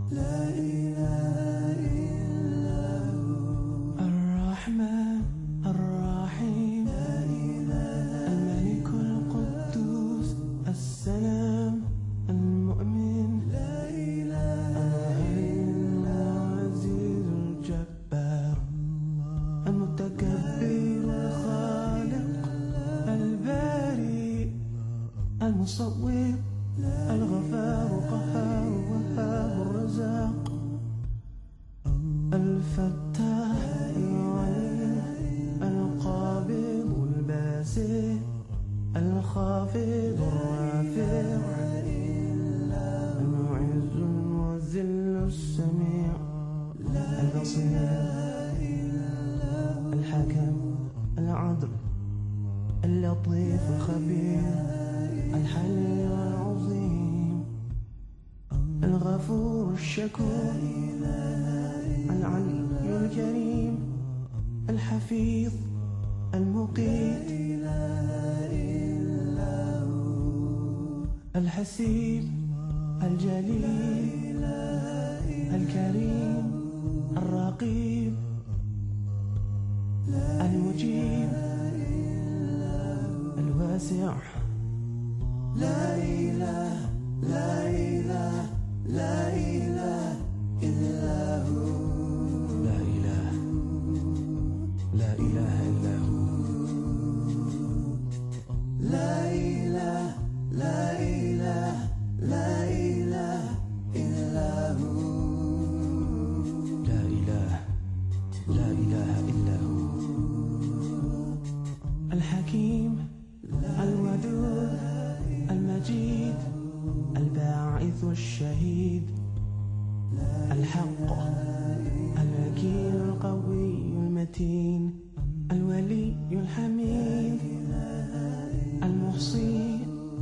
لا إله إلا هو الرحمن الرحيم لا إله الملك القدوس السلام المؤمن لا إله إلا العزيز الجبار المتكبر الخالق البارئ المصور الغفار القهار الوهاب الرزاق الفتاح العليم القابض الباسط الخافض الرافع المعز المذل السميع البصير الحكم العدل اللطيف الخبير الحليم العظيم الغفور الشكور العلي الكريم الحفيظ المقيت الحسيب الجليل الكريم الرقيب المجيب الواسع لا إله لا إله لا إله إلا هو لا إله لا إله إلا هو لا إله لا إله لا إله إلا هو لا إله لا إله إلا هو الحكيم الودود المجيد الباعث الشهيد الحق الوكيل القوي المتين الولي الحميد المحصي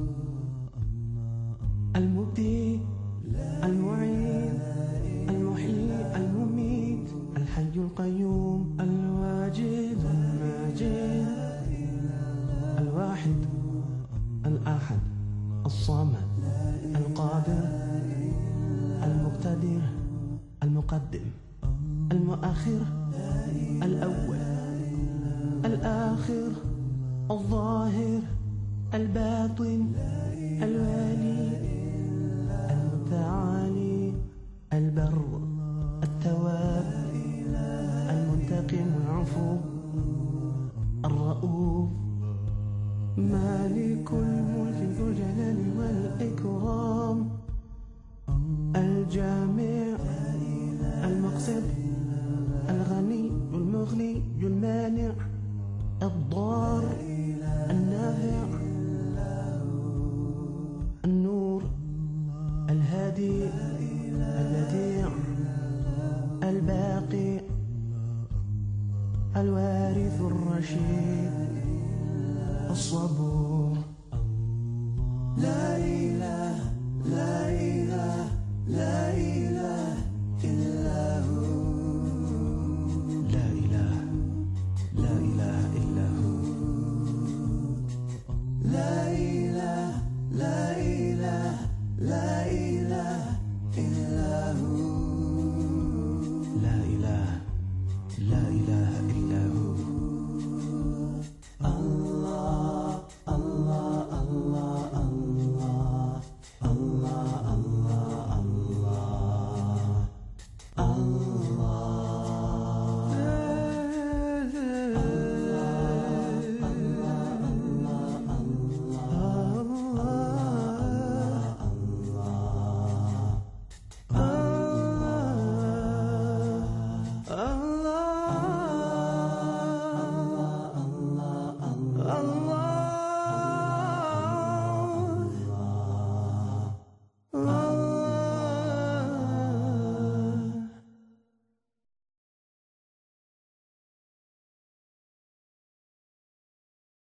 المبدي المعين المحيي المميت الحي القيوم الواجد الماجد الواحد الأحد الصمد القادر المقتدر المقدم المؤخر الأول الآخر الظاهر الباطن الوالي المتعالي البر التواب المنتقم العفو الرؤوف مالك الملك ذو الجلال والإكرام الجامع المقصد الغني المغني المانع الضار النافع النور الهادي البديع الباقي الوارث الرشيد الصبور